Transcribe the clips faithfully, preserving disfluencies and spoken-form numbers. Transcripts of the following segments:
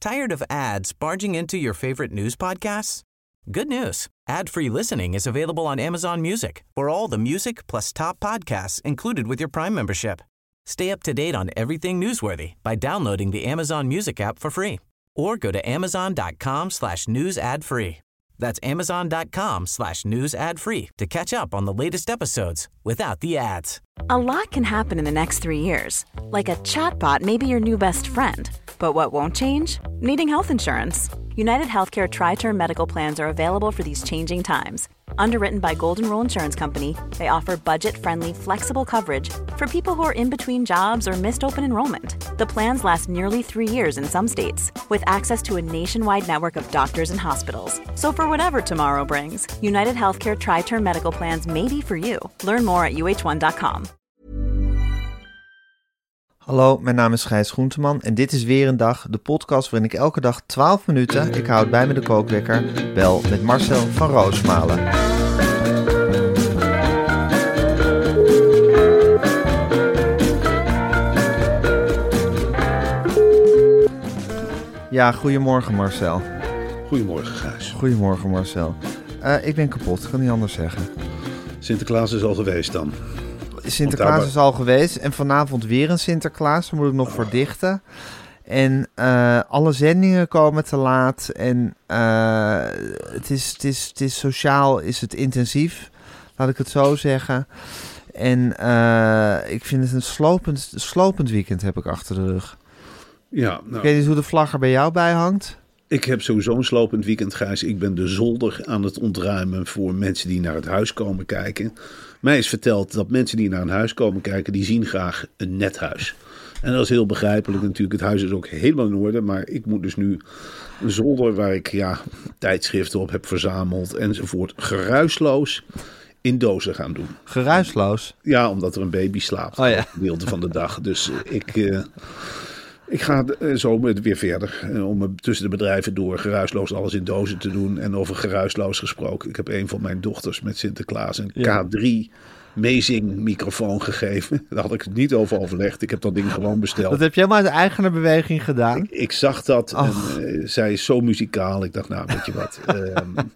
Tired of ads barging into your favorite news podcasts? Good news. Ad-free listening is available on Amazon Music for all the music plus top podcasts included with your Prime membership. Stay up to date on everything newsworthy by downloading the Amazon Music app for free or go to amazon.com slash news ad free. That's amazon.com slash news ad free to catch up on the latest episodes without the ads. A lot can happen in the next three years. Like a chatbot may be your new best friend. But what won't change? Needing health insurance. United Healthcare Tri-Term Medical Plans are available for these changing times. Underwritten by Golden Rule Insurance Company, they offer budget-friendly, flexible coverage for people who are in between jobs or missed open enrollment. The plans last nearly three years in some states, with access to a nationwide network of doctors and hospitals. So for whatever tomorrow brings, United Healthcare Tri-Term Medical Plans may be for you. Learn more at u h one dot com. Hallo, mijn naam is Gijs Groenteman en dit is weer een dag, de podcast waarin ik elke dag twaalf minuten, ik houd bij me de kookwekker, bel met Marcel van Roosmalen. Ja, goedemorgen Marcel. Goedemorgen Gijs. Goedemorgen Marcel. Uh, ik ben kapot, ik kan niet anders zeggen. Sinterklaas is al geweest dan. Sinterklaas daar... is al geweest en vanavond weer een Sinterklaas, daar moet ik nog oh. voor dichten. En uh, alle zendingen komen te laat en uh, het, is, het, is, het is sociaal, is het intensief, laat ik het zo zeggen. En uh, ik vind het een slopend, slopend weekend heb ik achter de rug. Ja, nou, ik weet niet hoe de vlag er bij jou bij hangt. Ik heb sowieso een slopend weekend, Gijs. Ik ben de zolder aan het ontruimen voor mensen die naar het huis komen kijken. Mij is verteld dat mensen die naar een huis komen kijken, die zien graag een net huis. En dat is heel begrijpelijk natuurlijk. Het huis is ook helemaal in orde. Maar ik moet dus nu een zolder waar ik ja, tijdschriften op heb verzameld enzovoort geruisloos in dozen gaan doen. Geruisloos? Ja, omdat er een baby slaapt. Oh ja. Een gedeelte van de dag. Dus ik... Uh, Ik ga zo weer verder om tussen de bedrijven door geruisloos alles in dozen te doen. En over geruisloos gesproken. Ik heb een van mijn dochters met Sinterklaas een ja. K drie Mazing microfoon gegeven. Daar had ik het niet over overlegd. Ik heb dat ding gewoon besteld. Dat heb je helemaal uit eigen beweging gedaan? Ik, ik zag dat oh. en uh, zij is zo muzikaal. Ik dacht, nou, weet je wat. Uh,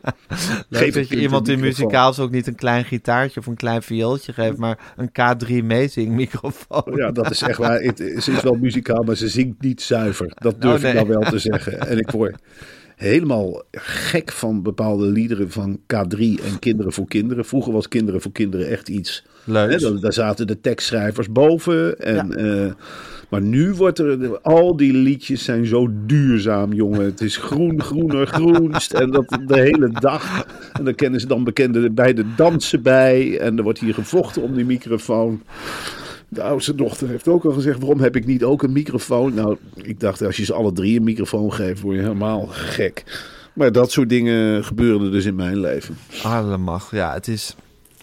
geef dat je iemand die muzikaal is ook niet een klein gitaartje of een klein viooltje geeft, maar een K drie Mazing microfoon. Ja, dat is echt waar. Het, ze is wel muzikaal, maar ze zingt niet zuiver. Dat durf oh, nee. ik nou wel te zeggen. En ik word helemaal gek van bepaalde liederen van K drie en Kinderen voor Kinderen. Vroeger was Kinderen voor Kinderen echt iets leuks. Hè, daar zaten de tekstschrijvers boven. En, ja. uh, maar nu wordt er... Al die liedjes zijn zo duurzaam, jongen. Het is groen, groener, groenst. En dat de hele dag. En dan kennen ze dan bekende bij de dansen bij. En er wordt hier gevochten om die microfoon. De oudste dochter heeft ook al gezegd, waarom heb ik niet ook een microfoon? Nou, ik dacht, als je ze alle drie een microfoon geeft, word je helemaal gek. Maar dat soort dingen gebeuren dus in mijn leven. Allemach, ja, het is,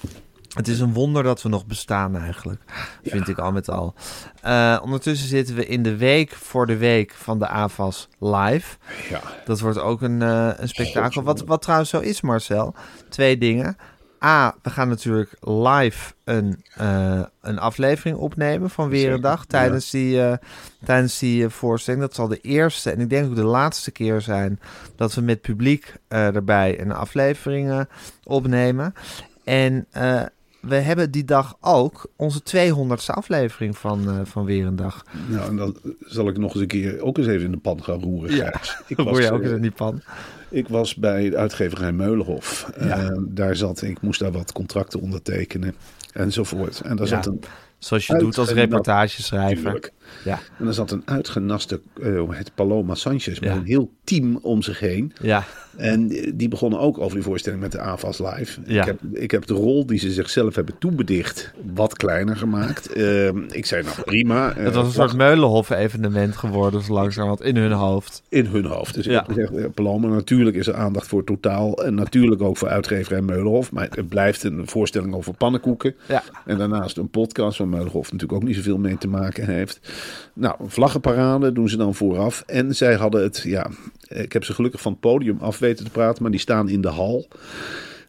het is een wonder dat we nog bestaan eigenlijk, vind ja. ik al met al. Uh, ondertussen zitten we in de week voor de week van de A F A S live. Ja. Dat wordt ook een, uh, een spektakel. Wat, wat trouwens zo is, Marcel, twee dingen. A, we gaan natuurlijk live een, uh, een aflevering opnemen van Weer een Dag tijdens ja. die, uh, tijdens die uh, voorstelling. Dat zal de eerste en ik denk ook de laatste keer zijn dat we met publiek uh, erbij een aflevering uh, opnemen. En uh, we hebben die dag ook onze tweehonderdste aflevering van, uh, van Weer een Dag. Nou, en dan zal ik nog eens een keer ook eens even in de pan gaan roeren. Ja, ik roer je ook eens in die pan. Ik was bij de uitgeverij Meulenhof. Ja. Uh, daar zat, ik moest daar wat contracten ondertekenen enzovoort. En daar ja, zat een zoals je doet als reportageschrijver. Ja. En er zat een uitgenaste, uh, het Paloma Sanchez, met ja. een heel team om zich heen. Ja. En die begonnen ook over die voorstelling met de A F A S Live. Ja. Ik, heb, ik heb de rol die ze zichzelf hebben toebedicht wat kleiner gemaakt. Uh, ik zei, nou prima. Het was een soort Meulenhof-evenement geworden, zo langzamerhand, in hun hoofd. In hun hoofd. Dus ja. ik heb gezegd, Paloma, natuurlijk is er aandacht voor Totaal. En natuurlijk ook voor uitgeverij Meulenhof. Maar het blijft een voorstelling over pannenkoeken. Ja. En daarnaast een podcast waar Meulenhof natuurlijk ook niet zoveel mee te maken heeft. Nou, vlaggenparade doen ze dan vooraf. En zij hadden het, ja, ik heb ze gelukkig van het podium af weten te praten, maar die staan in de hal.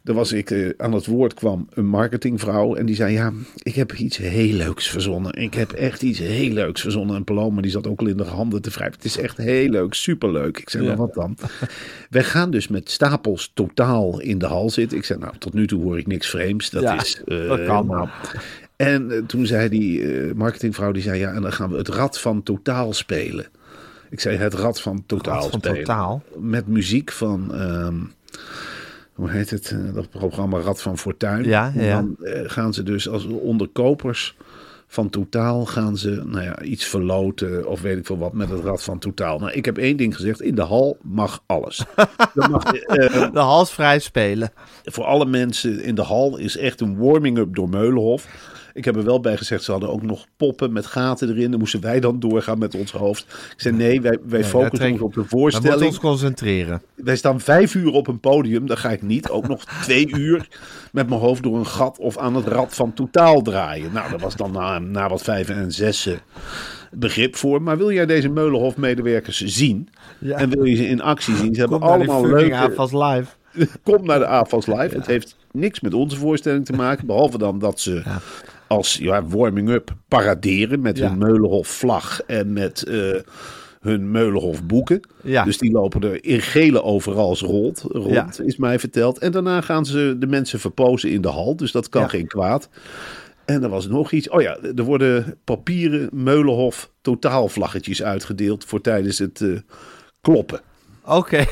Dan was ik uh, aan het woord kwam een marketingvrouw en die zei, ja, ik heb iets heel leuks verzonnen. Ik heb echt iets heel leuks verzonnen. En Paloma die zat ook al in de handen te wrijven. Het is echt heel leuk, superleuk. Ik zei, ja. nou wat dan? Wij gaan dus met stapels totaal in de hal zitten. Ik zei, nou, tot nu toe hoor ik niks vreemds. Dat ja, is... Uh, dat kan. Nou, en uh, toen zei die uh, marketingvrouw, die zei, ja, en dan gaan we het Rad van Totaal spelen. Ik zei, het Rad van Totaal Rad van spelen. Totaal. Met muziek van... Um, hoe heet het? Uh, dat programma Rad van Fortuin. Ja, ja. En dan uh, gaan ze dus als onderkopers van Totaal gaan ze nou ja, iets verloten of weet ik veel wat met het Rad van Totaal. Nou, ik heb één ding gezegd. In de hal mag alles. mag, uh, de hal is vrij spelen. Voor alle mensen in de hal is echt een warming-up door Meulenhof. Ik heb er wel bij gezegd, ze hadden ook nog poppen met gaten erin. Dan moesten wij dan doorgaan met ons hoofd. Ik zei nee, wij, wij nee, focussen ons op de voorstelling. We moeten ons concentreren. Wij staan vijf uur op een podium. Dan ga ik niet ook nog twee uur met mijn hoofd door een gat of aan het Rad van Totaal draaien. Nou, dat was dan na, na wat vijven en zessen begrip voor. Maar wil jij deze Meulenhof-medewerkers zien? Ja. En wil je ze in actie zien? Ze hebben Kom allemaal leuke... A F A S Live. Kom naar de A F A S Live. Ja. Het heeft niks met onze voorstelling te maken. Behalve dan dat ze... Ja. als ja, warming-up paraderen met ja. hun Meulenhof-vlag en met uh, hun Meulenhof-boeken. Ja. Dus die lopen er in gele overals rond, rond ja. is mij verteld. En daarna gaan ze de mensen verpozen in de hal, dus dat kan ja. geen kwaad. En er was nog iets. Oh ja, er worden papieren Meulenhof totaalvlaggetjes uitgedeeld voor tijdens het uh, kloppen. Oké. Okay.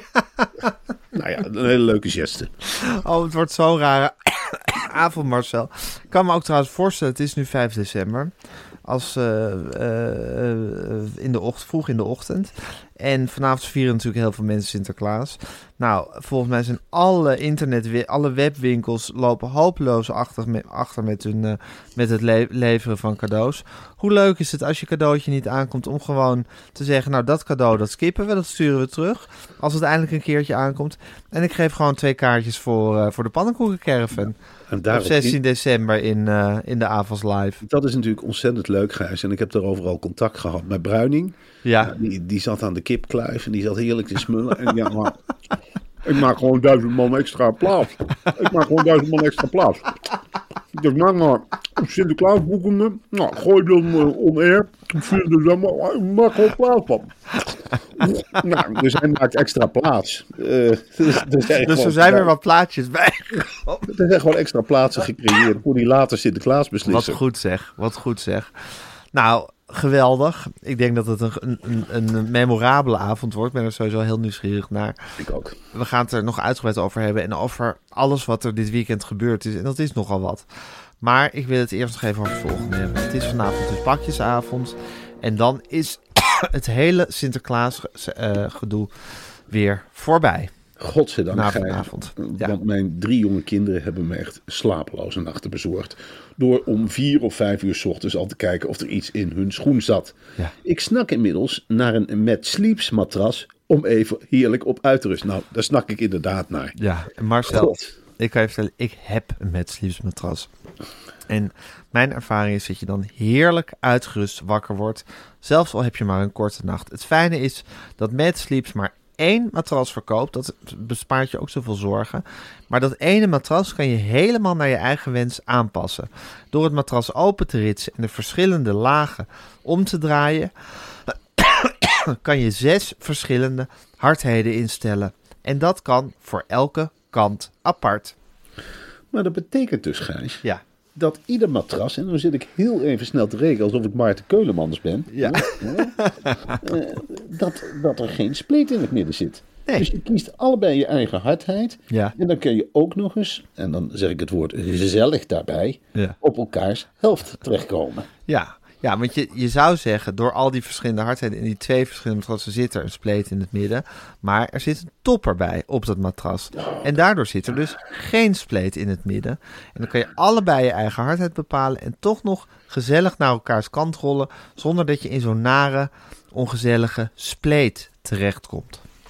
Nou ja, een hele leuke geste. Oh, het wordt zo'n rare avond, Marcel. Ik kan me ook trouwens voorstellen, het is nu vijf december. Als uh, uh, in de ochtend, vroeg in de ochtend. En vanavond vieren natuurlijk heel veel mensen Sinterklaas. Nou, volgens mij zijn alle internet, alle webwinkels lopen hopeloos achter met, achter met, hun, uh, met het le- leveren van cadeaus. Hoe leuk is het als je cadeautje niet aankomt om gewoon te zeggen, nou dat cadeau dat skippen we, dat sturen we terug. Als het eindelijk een keertje aankomt. En ik geef gewoon twee kaartjes voor, uh, voor de pannenkoekencaravan. En op zestien december in, uh, in de A F A S Live. Dat is natuurlijk ontzettend leuk, Gijs. En ik heb daarover al contact gehad met Bruining. Ja. Ja, die, die zat aan de kipkluif en die zat heerlijk te smullen. En ja, maar ik maak gewoon duizend man extra plaats. Ik maak gewoon duizend man extra plaats. Ik dacht, nou, nou, Sinterklaas boeken, nou, gooi dan uh, on-air. vier december, ik maak gewoon plaats van. Nou, dus hij maakt extra plaats. Uh, dus dus er zijn daar, weer wat plaatjes bij. Er zijn gewoon extra plaatsen gecreëerd voor die later Sinterklaas beslissen. Wat goed zeg, wat goed zeg. Nou, geweldig. Ik denk dat het een, een, een memorabele avond wordt. Ik ben er sowieso heel nieuwsgierig naar. Ik ook. We gaan het er nog uitgebreid over hebben en over alles wat er dit weekend gebeurd is. En dat is nogal wat. Maar ik wil het eerst nog even over het volgende hebben. Het is vanavond dus pakjesavond. En dan is het hele Sinterklaas uh, gedoe weer voorbij. Godzijdank, vanavond. Ja. Want mijn drie jonge kinderen hebben me echt slapeloze nachten bezorgd. Door om vier of vijf uur 's ochtends al te kijken of er iets in hun schoen zat. Ja. Ik snak inmiddels naar een Mad Sleeps matras om even heerlijk op uit te rusten. Nou, daar snak ik inderdaad naar. Ja, Marcel, God. Ik kan je vertellen, ik heb een Mad Sleeps matras. En mijn ervaring is dat je dan heerlijk uitgerust wakker wordt. Zelfs al heb je maar een korte nacht. Het fijne is dat Mad Sleeps maar één matras verkoopt. Dat bespaart je ook zoveel zorgen. Maar dat ene matras kan je helemaal naar je eigen wens aanpassen. Door het matras open te ritsen en de verschillende lagen om te draaien, kan je zes verschillende hardheden instellen. En dat kan voor elke kant apart. Maar dat betekent dus, Gijs, ja. dat ieder matras, en dan zit ik heel even snel te rekenen alsof ik Maarten Keulemans ben, ja. Ja, uh, dat, dat er geen spleet in het midden zit. Nee. Dus je kiest allebei je eigen hardheid. Ja. En dan kun je ook nog eens, en dan zeg ik het woord gezellig daarbij, ja. op elkaars helft terechtkomen. Ja. Ja, want je, je zou zeggen, door al die verschillende hardheden in die twee verschillende matrassen zit er een spleet in het midden. Maar er zit een topper bij op dat matras. En daardoor zit er dus geen spleet in het midden. En dan kan je allebei je eigen hardheid bepalen en toch nog gezellig naar elkaars kant rollen, zonder dat je in zo'n nare, ongezellige spleet terechtkomt.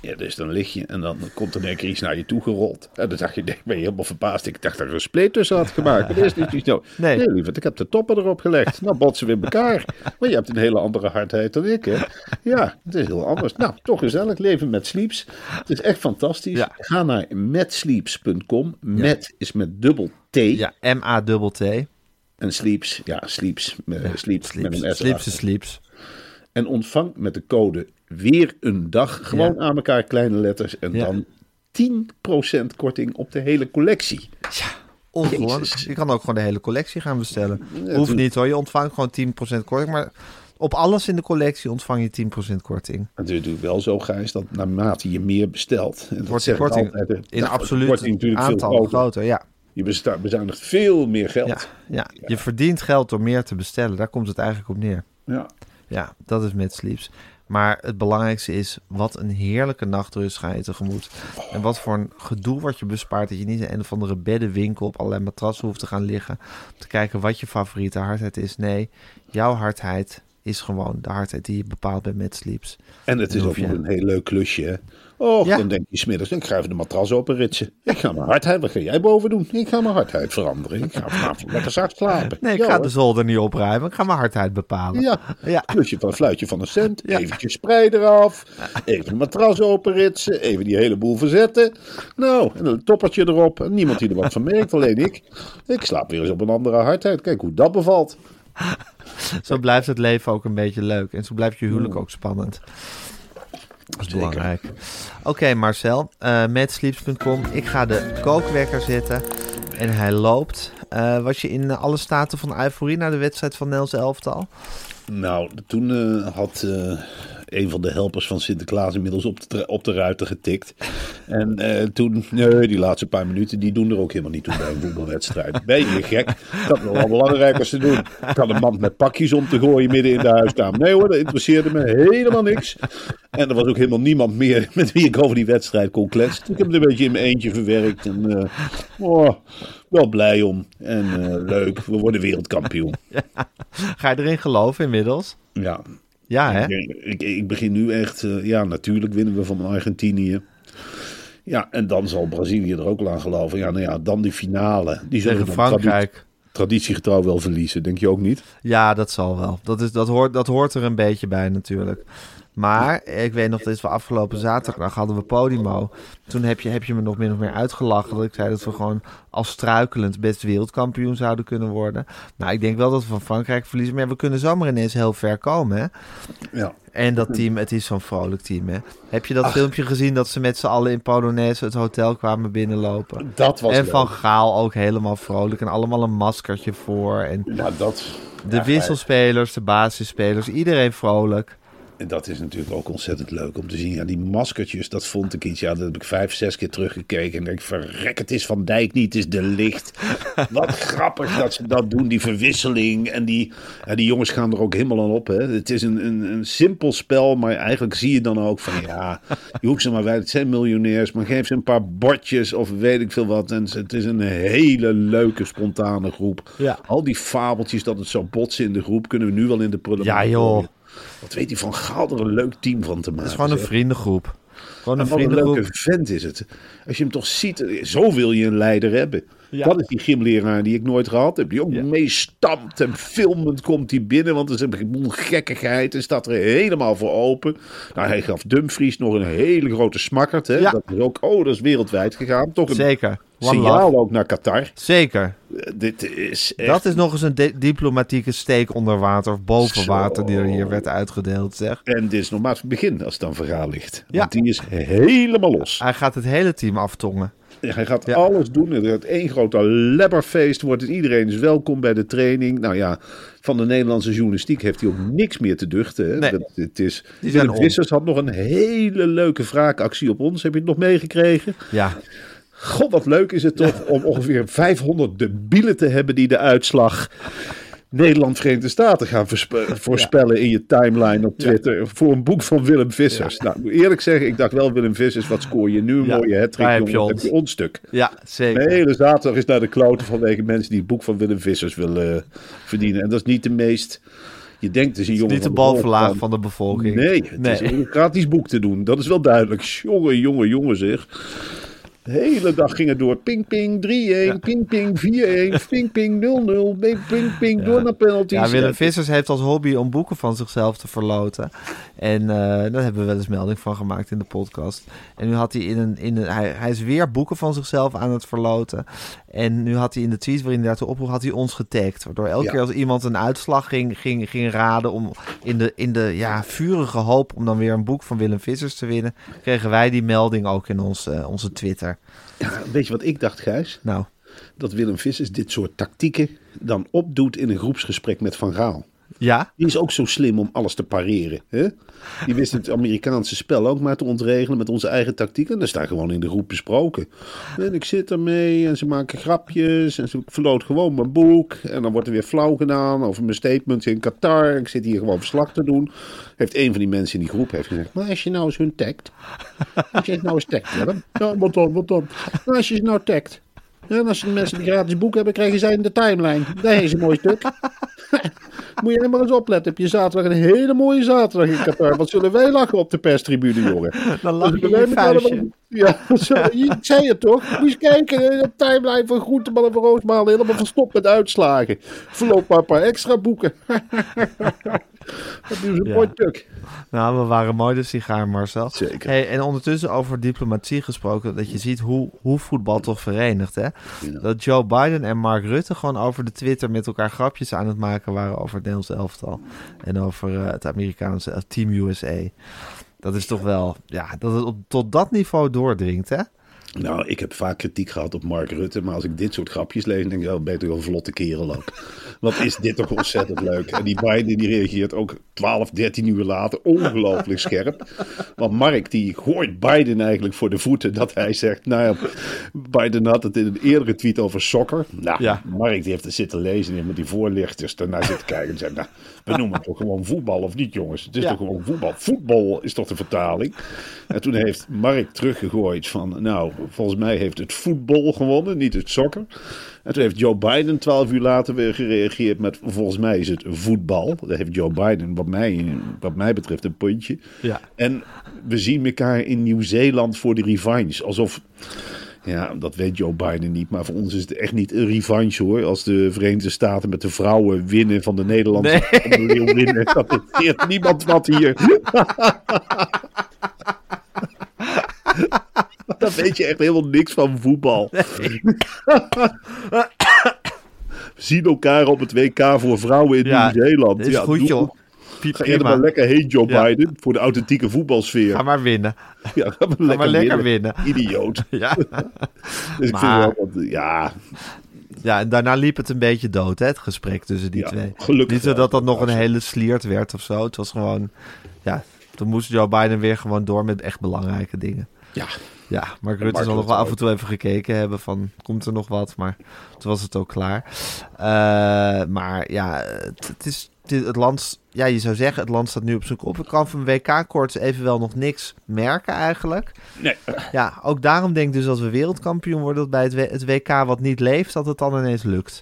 Ja, dus dan lig je en dan komt er een keer iets naar je toe gerold. En dan dacht je, ik ben je helemaal verbaasd. Ik dacht dat er een spleet tussen had gemaakt. Maar dat is niet iets nou. Nee. nee, lieverd, ik heb de toppen erop gelegd. Nou botsen we in elkaar. Maar je hebt een hele andere hardheid dan ik, hè. Ja, het is heel anders. Nou, toch gezellig leven met Sleeps. Het is echt fantastisch. Ja. Ga naar metsleeps punt com. Met is met dubbel T. Ja, M A T T. En Sleeps, ja, Sleeps, uh, Ja, sleeps, sleeps, met een S. sleeps is sleeps. En ontvang met de code weer een dag, gewoon Ja. aan elkaar kleine letters. En Ja. dan tien procent korting op de hele collectie. Ongelooflijk. Jezus. Je kan ook gewoon de hele collectie gaan bestellen. Ja, Hoeft toen- niet hoor, je ontvangt gewoon tien procent korting. Maar op alles in de collectie ontvang je tien procent korting. Het is natuurlijk wel zo, Gijs, dat naarmate je meer bestelt... En dat Wordt die zeg ik korting altijd, hè, in dat absoluut wordt die natuurlijk veel aantal groter. groter. Ja. Je besta- bezuinigt veel meer geld. Ja, ja. Je verdient geld door meer te bestellen. Daar komt het eigenlijk op neer. Ja. Ja, dat is met Sleeps. Maar het belangrijkste is, wat een heerlijke nachtrust ga je tegemoet. En wat voor een gedoe wordt je bespaard dat je niet in een of andere beddenwinkel op allerlei matrassen hoeft te gaan liggen. Om te kijken wat je favoriete hardheid is. Nee, jouw hardheid is gewoon de hardheid die je bepaalt bij met Sleeps. En het is Dan ook hoef nog je- een heel leuk klusje, hè? Oh, Ja. dan denk je smiddags, ik ga even de matras openritsen. Ik ga mijn hardheid, wat ga jij boven doen? Ik ga mijn hardheid veranderen. Ik ga vanavond lekker zacht slapen. Nee, ik Ja, ga hoor. de zolder niet opruimen. Ik ga mijn hardheid bepalen. Ja, Ja. klusje van een fluitje van een cent. Ja. Eventjes sprei eraf. Even de matras openritsen. Even die hele boel verzetten. Nou, en een toppertje erop. En niemand die er wat van merkt, alleen ik. Ik slaap weer eens op een andere hardheid. Kijk hoe dat bevalt. Zo blijft het leven ook een beetje leuk. En zo blijft je huwelijk ook spannend. Dat is Zeker. belangrijk. Oké, Marcel. Uh, met sleeps punt com. Ik ga de kookwekker zetten. En hij loopt. Uh, was je in alle staten van euforie naar de wedstrijd van Nederlands elftal? Nou, toen uh, had uh, een van de helpers van Sinterklaas inmiddels op de, op de ruiten getikt. En uh, toen, nee, die laatste paar minuten, die doen er ook helemaal niet toe bij een voetbalwedstrijd. Ben je gek? Dat is nog wel belangrijker te doen. Ik had een mand met pakjes om te gooien midden in de huiskamer. Nee hoor, dat interesseerde me helemaal niks. En er was ook helemaal niemand meer met wie ik over die wedstrijd kon kletsen. Ik heb het een beetje in mijn eentje verwerkt. En uh, oh, wel blij om. En uh, leuk, we worden wereldkampioen. Ja. Ga je erin geloven inmiddels? Ja. Ja, hè? Ik, ik, ik begin nu echt... Uh, ja, natuurlijk winnen we van Argentinië. Ja, en dan zal Brazilië er ook wel aan geloven. Ja, nou ja, dan die finale. Die zullen Tegen we dan Frankrijk. tradi- traditiegetrouw wel verliezen. Denk je ook niet? Ja, dat zal wel. Dat, is, dat, hoort, dat hoort er een beetje bij natuurlijk. Maar ik weet nog, dit was afgelopen zaterdag, hadden we Podimo. Toen heb je, heb je me nog min of meer uitgelachen dat ik zei dat we gewoon als struikelend best wereldkampioen zouden kunnen worden. Nou, ik denk wel dat we van Frankrijk verliezen, maar we kunnen zomaar ineens heel ver komen, hè? Ja. En dat team, het is zo'n vrolijk team, hè? Heb je dat Ach. filmpje gezien dat ze met z'n allen in Polonaise het hotel kwamen binnenlopen? Dat was En leuk. Van Gaal ook helemaal vrolijk en allemaal een maskertje voor. En Ja, dat... de ja, wisselspelers, de basisspelers, iedereen vrolijk. En dat is natuurlijk ook ontzettend leuk om te zien. Ja, die maskertjes, dat vond ik iets. Ja, dat heb ik vijf, zes keer teruggekeken. En denk ik, verrek, het is Van Dijk niet, het is De Ligt. Wat grappig dat ze dat doen, die verwisseling. En die, ja, die jongens gaan er ook helemaal aan op. Hè. Het is een, een, een simpel spel, maar eigenlijk zie je dan ook van... Ja, je hoeft ze maar bij, het zijn miljonairs, maar geef ze een paar bordjes of weet ik veel wat. En het is een hele leuke, spontane groep. Ja. Al die fabeltjes dat het zou botsen in de groep, kunnen we nu wel in de prullenbak. Ja, joh. Wat weet hij Van Gaal er een leuk team van te maken. Het is gewoon een zeg. vriendengroep. Gewoon een En wat een vriendengroep. leuke vent is het. Als je hem toch ziet, zo wil je een leider hebben. Ja. Dat is die gymleraar die ik nooit gehad heb. Die ook Ja. meestampt en filmend komt hij binnen. Want er is een boel gekkigheid en staat er helemaal voor open. Nou, hij gaf Dumfries nog een hele grote smakkerd. Hè? Ja. Dat is ook, oh, dat is wereldwijd gegaan. Toch een Zeker. One signaal love. ook naar Qatar. Zeker. Uh, dit is echt... Dat is nog eens een di- diplomatieke steek onder water of boven Zo. water die er hier werd uitgedeeld, zeg. En dit is nog maar het begin als het dan verhaal ligt. Ja. Want die is helemaal los. Hij gaat het hele team aftongen. Ja, hij gaat Ja. alles doen. Er gaat één grote lebberfeest. Wordt het. Iedereen is welkom bij de training. Nou ja, van de Nederlandse journalistiek heeft hij ook niks meer te duchten. Hè? Nee. Dat, het is, Die zijn Willem om. Vissers had nog een hele leuke wraakactie op ons. Heb je het nog meegekregen? Ja. God, wat leuk is het toch om ongeveer vijfhonderd debielen te hebben die de uitslag Nederland-Verenigde Staten gaan verspe- voorspellen in je timeline op Twitter. Voor een boek van Willem Vissers. Nou, ik moet eerlijk zeggen, ik dacht wel, Willem Vissers, wat scoor je nu? Een Ja, mooie hattrick, daar heb je jongen. ons. Heb je ons stuk. Ja, zeker. De hele zaterdag is naar de kloten vanwege mensen die het boek van Willem Vissers willen uh, verdienen. En dat is niet de meest... Je denkt, het is een Het is jongen niet de van bovenlaag van... van de bevolking. Nee, het Nee. is een gratis boek te doen. Dat is wel duidelijk. Jongen, jongen, jongen zeg. De hele dag ging het door. Ping, ping, drie-een. Ja. Ping, ping, vier-een. Ping, ping, nul-nul. Ping, ping, ping, Ja. door naar penalties. Ja, Willem Vissers heeft als hobby om boeken van zichzelf te verloten. En uh, daar hebben we wel eens melding van gemaakt in de podcast. En nu had hij in een... In een hij, hij is weer boeken van zichzelf aan het verloten. En nu had hij in de tweets waarin hij daartoe oproep, had hij ons getagd. Waardoor elke Ja. keer als iemand een uitslag ging, ging, ging raden om in de, in de ja, vurige hoop om dan weer een boek van Willem Vissers te winnen, kregen wij die melding ook in ons, uh, onze Twitter. Ja, weet je wat ik dacht, Gijs? Nou, Dat Willem Vissers dit soort tactieken dan opdoet in een groepsgesprek met Van Gaal. ja? Die is ook zo slim om alles te pareren. Hè? Die wist het Amerikaanse spel ook maar te ontregelen met onze eigen tactiek. En dat staat gewoon in de groep besproken. En ik zit ermee en ze maken grapjes. En ze verloot gewoon mijn boek. En dan wordt er weer flauw gedaan over mijn statements in Qatar. Ik zit hier gewoon verslag te doen. Heeft een van die mensen in die groep heeft gezegd. Maar als je nou eens hun tagt. Als je het nou eens tagt. Ja, dan, ja, wat dan, wat dan? Maar als je het nou tagt. En als de mensen die gratis boek hebben, krijgen zij in de timeline. Dat is een mooi stuk. Moet je maar eens opletten. Heb je zaterdag een hele mooie zaterdag in Qatar. Wat zullen wij lachen op de perstribune, jongen. Dan lach je Dus in je wij met vuistje. allemaal- Ja, zo, ik zei het toch. Moet je eens kijken. De timeline van Groenteman en van Roosmalen. Helemaal verstopt met uitslagen. Verloop maar een paar extra boeken. Dat is een Ja. mooi stuk. Nou, we waren mooi de sigaar, Marcel. Zeker. Hey, en ondertussen over diplomatie gesproken, dat je ziet hoe, hoe voetbal toch verenigt, hè? Ja. Dat Joe Biden en Mark Rutte gewoon over de Twitter met elkaar grapjes aan het maken waren over het Nederlands elftal. En over uh, het Amerikaanse uh, Team U S A. Dat is toch wel, ja, dat het op, tot dat niveau doordringt, hè? Nou, ik heb vaak kritiek gehad op Mark Rutte. Maar als ik dit soort grapjes lees, denk ik, oh, ben je toch wel een vlotte kerel ook. Wat is dit toch ontzettend leuk. En die Biden die reageert ook twaalf, dertien uur later ongelooflijk scherp. Want Mark die gooit Biden eigenlijk voor de voeten. Dat hij zegt, nou ja, Biden had het in een eerdere tweet over soccer. Nou, Ja. Mark die heeft er zitten lezen en met die voorlichters daarna zitten kijken. En zei, nou, we noemen het toch gewoon voetbal of niet, jongens? Het is Ja. toch gewoon voetbal. Voetbal is toch de vertaling? En toen heeft Mark teruggegooid van, nou, volgens mij heeft het voetbal gewonnen, niet het soccer. En toen heeft Joe Biden twaalf uur later weer gereageerd met, volgens mij is het voetbal. Daar heeft Joe Biden, wat mij, wat mij betreft, een puntje. Ja. En we zien elkaar in Nieuw-Zeeland voor de revanche. Alsof, ja, dat weet Joe Biden niet, maar voor ons is het echt niet een revanche hoor. Als de Verenigde Staten met de vrouwen winnen van de Nederlandse Nee. winnen. Dat interesseert niemand wat hier. Dan weet je echt helemaal niks van voetbal. We zien elkaar op het W K voor vrouwen in Ja, Nieuw-Zeeland. dat is Ja, goed, doe- joh. Piep, Ga je er maar prima. lekker heen, Joe Ja. Biden, voor de authentieke voetbalsfeer. Ga maar winnen. Ja, ga maar lekker, maar lekker winnen. Idioot. Ja. Dus ik Maar- vind wel dat, ja, Ja, en daarna liep het een beetje dood, hè, het gesprek tussen die Ja, twee. gelukkig Niet zo wel. dat dat nog een hele sliert werd of zo. Het was gewoon, ja, toen moest Joe Biden weer gewoon door met echt belangrijke dingen. ja, Ja, Mark Rutte Mark zal nog Rutte wel af ook. en toe even gekeken hebben van, komt er nog wat? Maar toen was het ook klaar. Uh, maar ja, het, het is het, het land, ja, je zou zeggen, het land staat nu op zijn kop. Ik kan van W K-koorts evenwel nog niks merken eigenlijk. nee. Ja, ook daarom denk ik dus als we wereldkampioen worden, dat bij het, w- het W K wat niet leeft, dat het dan ineens lukt.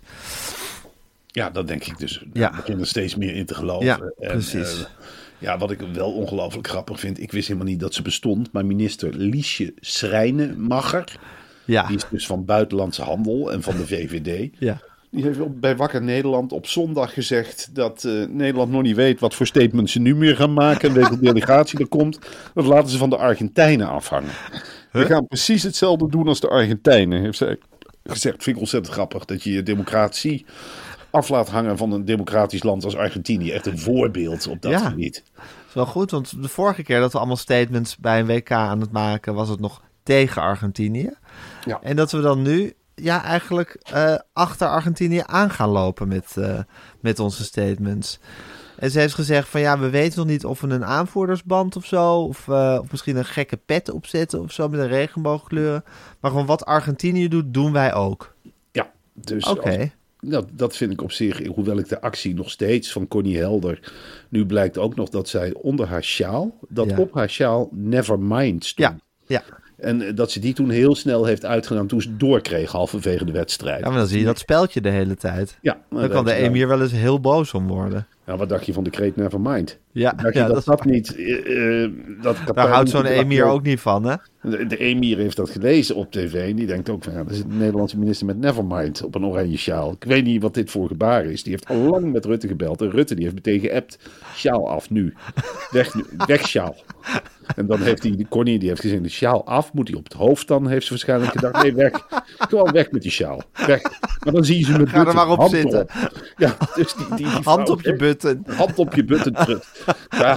Ja, dat denk ik dus. Ja. Ik begin er steeds meer in te geloven. Ja, En, precies. eh, ja, wat ik wel ongelooflijk grappig vind. Ik wist helemaal niet dat ze bestond. Maar minister Liesje Schrijnemacher. Ja, Die is dus van Buitenlandse Handel en van de V V D. ja. Die heeft op- bij Wakker Nederland op zondag gezegd dat eh, Nederland nog niet weet wat voor statements ze nu meer gaan maken. En welke delegatie er komt. Dat laten ze van de Argentijnen afhangen. We gaan precies hetzelfde doen als de Argentijnen, heeft zij gezegd. Vind ik ontzettend grappig dat je je democratie af laat hangen van een democratisch land als Argentinië. Echt een voorbeeld op dat Ja. gebied. Dat is wel goed, want de vorige keer dat we allemaal statements bij een W K aan het maken, was het nog tegen Argentinië. Ja. En dat we dan nu ja, eigenlijk uh, achter Argentinië aan gaan lopen met, uh, met onze statements. En ze heeft gezegd van ja, we weten nog niet of we een aanvoerdersband of zo, of, uh, of misschien een gekke pet opzetten of zo met een regenboogkleuren. Maar gewoon wat Argentinië doet, doen wij ook. Ja, dus Oké. als- dat, dat vind ik op zich, hoewel ik de actie nog steeds van Connie Helder, nu blijkt ook nog dat zij onder haar sjaal, dat Ja. op haar sjaal Nevermind stond. Ja, ja. En eh, dat ze die toen heel snel heeft uitgedaan toen ze doorkreeg halverwege de wedstrijd. Ja, maar dan zie je dat speldje de hele tijd. Ja, maar Dan kan de heeft ze emir wel eens heel boos om worden. Nou, wat dacht je van de kreet Nevermind? Ja, dacht je ja, dat dat, dat niet... Uh, dat daar houdt zo'n emir ook niet van, hè? De, de emir heeft dat gelezen op tv en die denkt ook van... Ja, dat is een Nederlandse minister met Nevermind op een oranje sjaal. Ik weet niet wat dit voor gebaar is. Die heeft al lang met Rutte gebeld. En Rutte die heeft meteen geappt. Sjaal af nu. Weg, weg sjaal. En dan heeft hij, Connie die heeft gezegd, de sjaal af. Moet hij op het hoofd dan? Heeft ze waarschijnlijk gedacht, nee, weg. Gewoon weg met die sjaal. Weg. Maar dan zie je ze met Ga er maar op hand zitten. Op. Ja, dus die, die, die hand op je button. Hand op je button. Ja.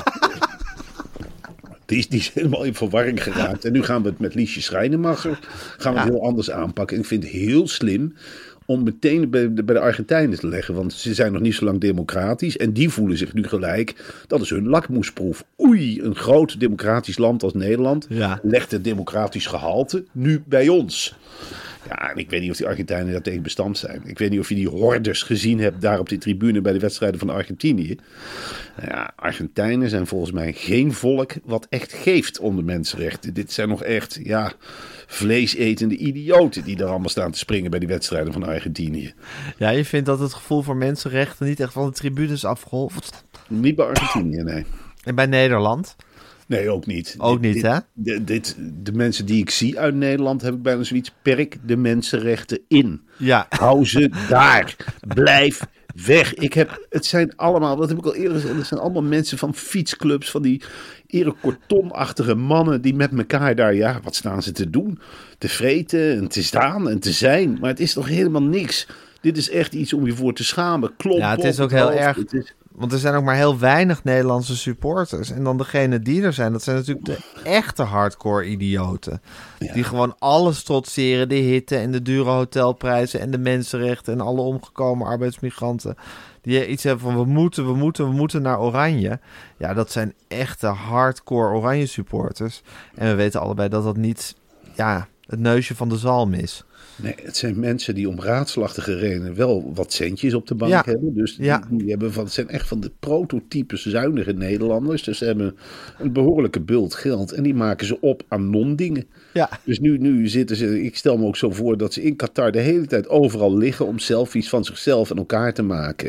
Die is, die is helemaal in verwarring geraakt. En nu gaan we het met Liesje Schrijnemacher gaan we het ja. heel anders aanpakken. En ik vind het heel slim om meteen bij de, bij de Argentijnen te leggen. Want ze zijn nog niet zo lang democratisch. En die voelen zich nu gelijk. Dat is hun lakmoesproef. Oei, een groot democratisch land als Nederland ja. legt het democratisch gehalte nu bij ons. Ja, en ik weet niet of die Argentijnen daar tegen bestand zijn. Ik weet niet of je die hordes gezien hebt daar op die tribune bij de wedstrijden van Argentinië. Nou ja, Argentijnen zijn volgens mij geen volk wat echt geeft om de mensenrechten. Dit zijn nog echt, ja, vleesetende idioten die daar allemaal staan te springen bij die wedstrijden van Argentinië. Ja, je vindt dat het gevoel voor mensenrechten niet echt van de tribunes afgeholfd? Niet bij Argentinië, nee. En bij Nederland? Nee, ook niet. Ook dit, niet, hè? Dit, dit, de mensen die ik zie uit Nederland, heb ik bijna zoiets. Perk de mensenrechten in. Ja. Hou ze daar. Blijf weg. Ik heb, het zijn allemaal, dat heb ik al eerder gezegd, het zijn allemaal mensen van fietsclubs, van die Erik Kortom-achtige mannen die met elkaar daar, ja, wat staan ze te doen? Te vreten en te staan en te zijn. Maar het is toch helemaal niks. Dit is echt iets om je voor te schamen. Klop, ja, het is ook heel erg. Is... Want er zijn ook maar heel weinig Nederlandse supporters. En dan degene die er zijn, dat zijn natuurlijk de echte hardcore idioten. Ja. Die gewoon alles trotseren. De hitte en de dure hotelprijzen en de mensenrechten en alle omgekomen arbeidsmigranten. Die iets hebben van we moeten, we moeten, we moeten naar Oranje. Ja, dat zijn echte hardcore Oranje supporters. En we weten allebei dat dat niet, ja, het neusje van de zalm is. Nee, het zijn mensen die om raadslachtige redenen wel wat centjes op de bank ja. hebben. Dus ja. die, die hebben van, het zijn echt van de prototype zuinige Nederlanders. Dus ze hebben een behoorlijke bult geld en die maken ze op aan non-dingen. Ja. Dus nu, nu zitten ze, ik stel me ook zo voor dat ze in Qatar de hele tijd overal liggen om selfies van zichzelf en elkaar te maken.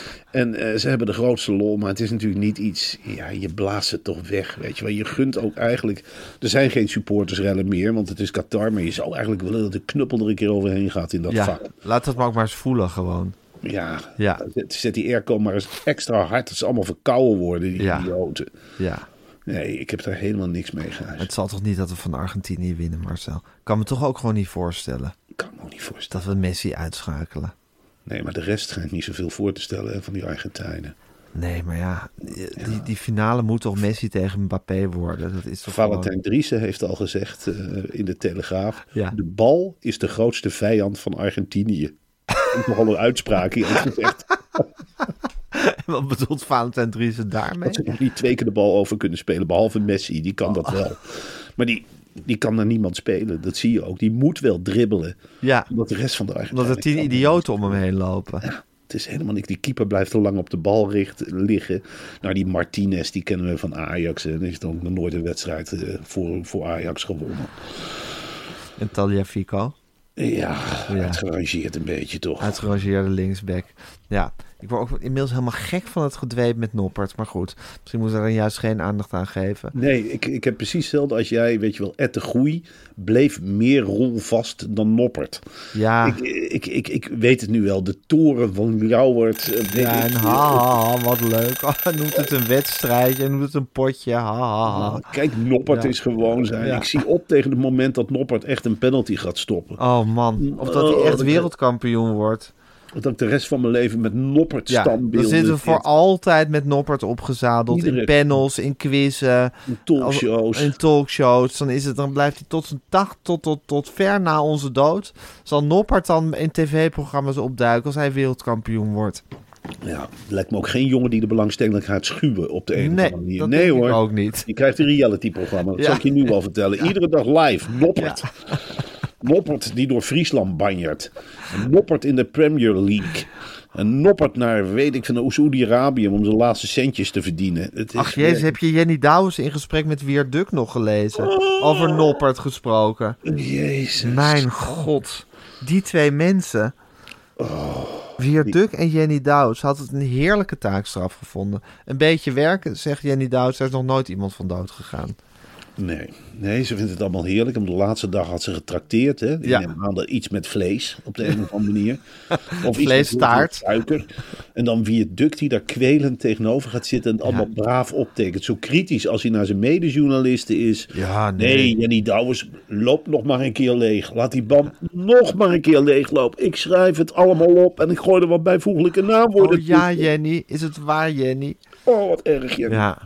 En uh, ze hebben de grootste lol, maar het is natuurlijk niet iets, ja, je blaast het toch weg, weet je wel. Je gunt ook eigenlijk, er zijn geen supportersrellen meer, want het is Qatar, maar je zou eigenlijk willen dat de knuppel er een keer overheen gaat in dat ja, vak. Laat het maar ook maar eens voelen gewoon. Ja, ja. Zet die airco maar eens extra hard, dat ze allemaal verkouden worden, die ja. idioten. Ja. Nee, ik heb daar helemaal niks mee gehuisd. Het zal toch niet dat we van Argentinië winnen, Marcel? Ik kan me toch ook gewoon niet voorstellen. Ik kan me ook niet voorstellen. Dat we Messi uitschakelen. Nee, maar de rest schijnt niet zoveel voor te stellen hè, van die Argentijnen. Nee, maar ja, die, ja. die finale moet toch Messi tegen Mbappé worden? Dat is toch Valentijn gewoon... Driessen heeft al gezegd uh, in de Telegraaf. Ja. De bal is de grootste vijand van Argentinië. Dat is nogal een uitspraak. Het is echt... Wat bedoelt Valentijn Driessen daarmee? Dat ze nog niet twee keer de bal over kunnen spelen, behalve Messi. Die kan oh. dat wel. Maar die... Die kan naar niemand spelen, dat zie je ook. Die moet wel dribbelen. Ja, omdat de rest van de Argentijnen... Omdat er tien idioten om hem heen lopen. Ja, het is helemaal niks. Die keeper blijft te lang op de bal richt, liggen. Nou, die Martinez, die kennen we van Ajax. En die heeft ook nog nooit een wedstrijd uh, voor, voor Ajax gewonnen. En Tagliafico? Ja, ja, uitgerangeerd een beetje toch. Uitgerangeerde linksback. Ja, ik word ook inmiddels helemaal gek van het gedweep met Noppert. Maar goed, misschien moeten we er juist geen aandacht aan geven. Nee, ik, ik heb precies hetzelfde als jij, weet je wel, Ed de Groei bleef meer rolvast dan Noppert. Ja. Ik, ik, ik, ik weet het nu wel, de toren van Ljouwert. Ja, en ha, ha, ha, wat leuk. Oh, noemt het een wedstrijdje, noemt het een potje, ha, ha, ha. Nou, kijk, Noppert ja. is gewoon zijn. Ja. Ik zie op tegen het moment dat Noppert echt een penalty gaat stoppen. Oh man, of dat hij echt wereldkampioen wordt. Dat ik de rest van mijn leven met Noppert standbeelden... Ja, dan zitten we voor altijd met Noppert opgezadeld. Iedere... In panels, in quizzen. In talkshows. In talkshows. Dan, is het, dan blijft hij tot zijn dag, tot, tot, tot ver na onze dood... zal Noppert dan in tv-programma's opduiken als hij wereldkampioen wordt. Ja, het lijkt me ook geen jongen die de belangstelling gaat schuwen op de een nee, of andere manier. Dat nee denk hoor, ik ook niet. Je krijgt een reality-programma, dat ja. zal ik je nu al vertellen. Ja. Iedere dag live, Noppert. Ja. Noppert die door Friesland banjert. Een Noppert in de Premier League. Een Noppert naar, weet ik, van Saoedi-Arabië om zijn laatste centjes te verdienen. Het is Ach jezus, heb je Jenny Douwes in gesprek met Wiert Duk nog gelezen? Oh. Over Noppert gesproken. Jezus. Mijn god. Die twee mensen. Oh. Wierduk en Jenny Douws had het een heerlijke taakstraf gevonden. Een beetje werken, zegt Jenny Douws, er is nog nooit iemand van dood gegaan. Nee, nee, ze vindt het allemaal heerlijk. Op de laatste dag had ze getrakteerd. Hè? Die Ja. hadden iets met vlees op de een of andere manier. Of Vleestaart. Iets met suiker. En dan Wierduk die daar kwelend tegenover gaat zitten en het allemaal braaf optekent. Zo kritisch als hij naar zijn medejournalisten is. Ja, nee. Nee, Jenny Douwes, loop nog maar een keer leeg. Laat die band nog maar een keer leeglopen. Ik schrijf het allemaal op en ik gooi er wat bijvoeglijke naamwoorden Oh ja, toe. Jenny. Is het waar, Jenny? Oh, wat erg, Jenny. Ja.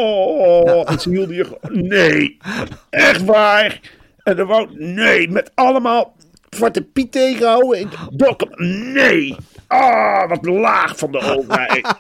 Oh, Ja. en ze hielden je gewoon, nee, echt waar. En dan wou, nee, met allemaal Zwarte Piet tegenhouden. En dokken, nee. Ah, wat laag van de overheid.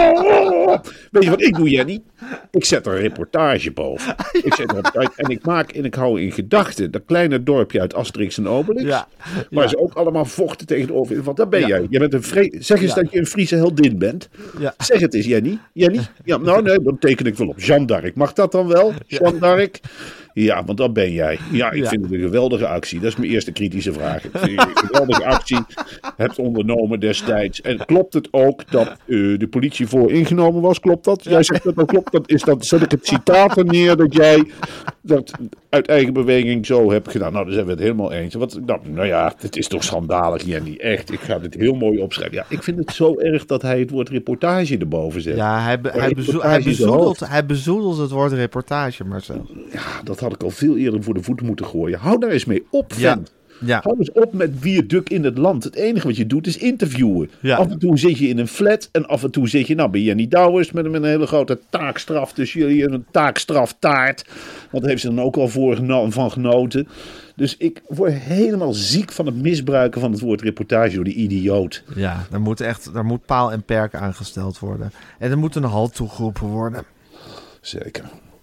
Oh, weet je wat ik doe, Jenny? Ik zet een reportage boven. Ik zet een reportage en ik maak en ik hou in gedachten dat kleine dorpje uit Asterix en Obelix. Ja. Waar Ja. ze ook allemaal vochten tegen de overheid. Want dat ben Ja. jij. Je bent een vre- zeg eens Ja. dat je een Friese heldin bent. Ja. Zeg het eens, Jenny. Jenny? Ja, nou nee, dan teken ik wel op. Jeanne d'Arc. Mag dat dan wel? Jeanne d'Arc? Ja, want dat ben jij. Ja, ik Ja. vind het een geweldige actie. Dat is mijn eerste kritische vraag. Ik vind je een geweldige actie hebt ondernomen destijds. En klopt het ook dat uh, de politie voor ingenomen was? Klopt dat? Jij zegt dat dat klopt. Dat is dat, zet ik het citaat er neer dat jij dat uit eigen beweging zo hebt gedaan. Nou, daar zijn we het helemaal eens. Wat, nou, nou ja, het is toch schandalig, Jenny. Echt, ik ga dit heel mooi opschrijven. Ja, ik vind het zo erg dat hij het woord reportage erboven zet. Ja, hij, be- Maar hij, bezo- reportage hij, is de bezoedelt, hoofd. hij bezoedelt het woord reportage, Marcel. Ja, dat had ik al veel eerder voor de voeten moeten gooien. Hou daar eens mee op, Ja. vent. Ja. Hou eens op met Wierduk in het land. Het enige wat je dout is interviewen. Ja. Af en toe zit je in een flat en af en toe zit je nou bij Jenny Douwes met, met een hele grote taakstraf tussen jullie en een taakstraftaart. Want daar heeft ze dan ook al voor geno- van genoten. Dus ik word helemaal ziek van het misbruiken van het woord reportage door die idioot. Ja, daar moet echt daar moet paal en perk aangesteld worden. En er moet een halt toegeroepen worden. Zeker.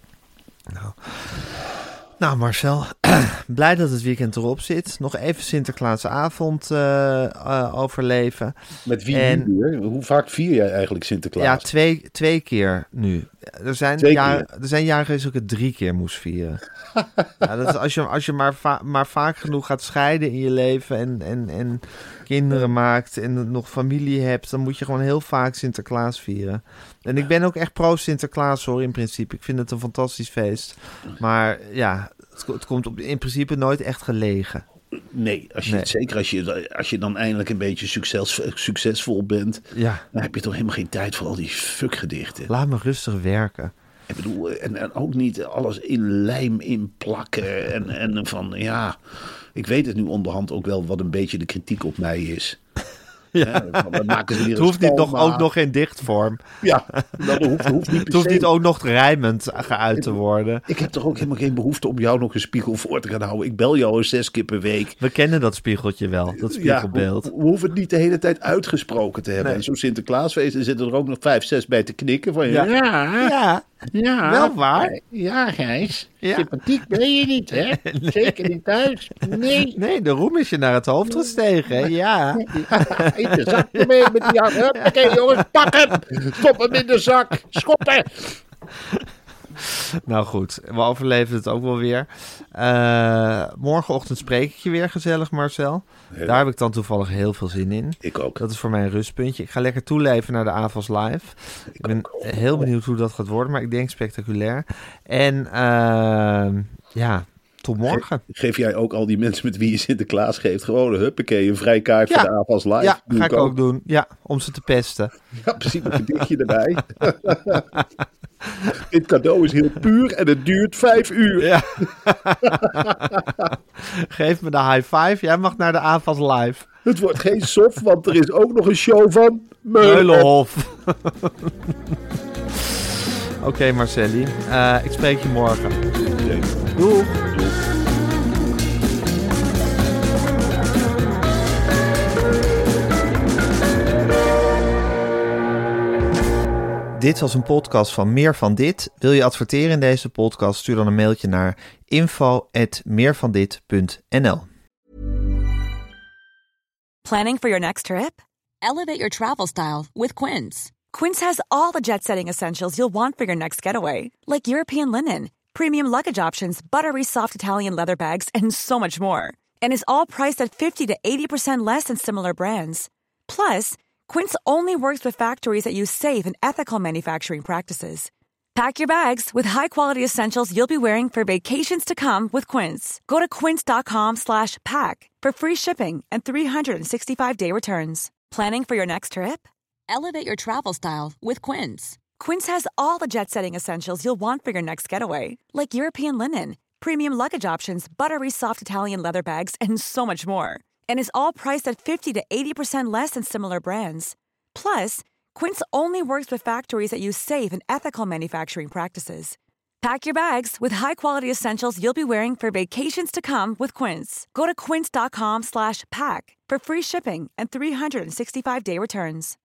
Nou, nou Marcel, blij dat het weekend erop zit. Nog even Sinterklaasavond uh, uh, overleven. Met wie En- nu weer? Hoe vaak vier jij eigenlijk Sinterklaas? Ja, twee, twee keer nu. Er zijn, Twee jaren, keer? er zijn jaren geweest dat ik het drie keer moest vieren. Ja, dat is als je, als je maar, va- maar vaak genoeg gaat scheiden in je leven en, en, en kinderen maakt en nog familie hebt, dan moet je gewoon heel vaak Sinterklaas vieren. En ik ben ook echt pro-Sinterklaas hoor, in principe. Ik vind het een fantastisch feest. Maar ja, het, het komt op, in principe nooit echt gelegen. Nee, als je, Nee. zeker als je, als je dan eindelijk een beetje succes, succesvol bent, Ja, dan heb je toch helemaal geen tijd voor al die fuckgedichten. laat me rustig werken. Ik bedoel, en, en ook niet alles in lijm inplakken. En, en van, ja, ik weet het nu onderhand ook wel wat een beetje de kritiek op mij is. Ja. Hè, van, dan maken ze weer Het een hoeft niet nog, stalma. ook nog in dichtvorm. Ja, dat hoeft, hoeft niet per Het hoeft se. niet ook nog rijmend geuit te worden. Ik heb toch ook helemaal geen behoefte om jou nog een spiegel voor te gaan houden. Ik bel jou eens zes keer per week. We kennen dat spiegeltje wel, dat spiegelbeeld. Ja, we, we hoeven het niet de hele tijd uitgesproken te hebben. Nee. En zo'n Sinterklaasfeest, er zitten er ook nog vijf, zes bij te knikken. Van, ja, ja, Ja, ja, wel waar. Ja, Gijs. Ja. Sympathiek ben je niet, hè? Zeker niet thuis. Nee. nee, de roem is je naar het hoofd gestegen, hè? Ja. In de zak ermee met die hand. Huppakee, jongens, pak hem. Stop hem in de zak. Schoppen. Nou goed, we overleven het ook wel weer. Uh, morgenochtend spreek ik je weer gezellig, Marcel. Ja. Daar heb ik dan toevallig heel veel zin in. Ik ook. Dat is voor mij een rustpuntje. Ik ga lekker toeleven naar de A V A S Live. Ik ben heel benieuwd hoe dat gaat worden, maar ik denk spectaculair. En uh, ja, tot morgen. Ge- geef jij ook al die mensen met wie je Sinterklaas geeft gewoon een huppakee, een vrijkaart Ja. voor de A V A S Live? Ja, Doe ga ik ook doen. Ja, om ze te pesten. Ja, precies, een gedichtje erbij. Dit cadeau is heel puur en het duurt vijf uur. Ja. Geef me de high five. Jij mag naar de A V A S Live. Het wordt geen soft, want er is ook nog een show van Meulen. Meulenhof. Oké, okay, Marcelli. Uh, ik spreek je morgen. Doeg. Dit was een podcast van Meer van Dit. Wil je adverteren in deze podcast? Stuur dan een mailtje naar info at meervandit punt n l. Planning for your next trip? Elevate your travel style with Quince. Quince has all the jet-setting essentials you'll want for your next getaway, like European linen, premium luggage options, buttery soft Italian leather bags, and so much more. And is all priced at fifty to eighty percent less than similar brands. Plus, Quince only works with factories that use safe and ethical manufacturing practices. Pack your bags with high-quality essentials you'll be wearing for vacations to come with Quince. Go to quince.com slash pack for free shipping and three sixty-five day returns. Planning for your next trip? Elevate your travel style with Quince. Quince has all the jet-setting essentials you'll want for your next getaway, like European linen, premium luggage options, buttery soft Italian leather bags, and so much more. And is all priced at fifty to eighty percent less than similar brands. Plus, Quince only works with factories that use safe and ethical manufacturing practices. Pack your bags with high-quality essentials you'll be wearing for vacations to come with Quince. Go to quince.com slash pack for free shipping and three sixty-five day returns.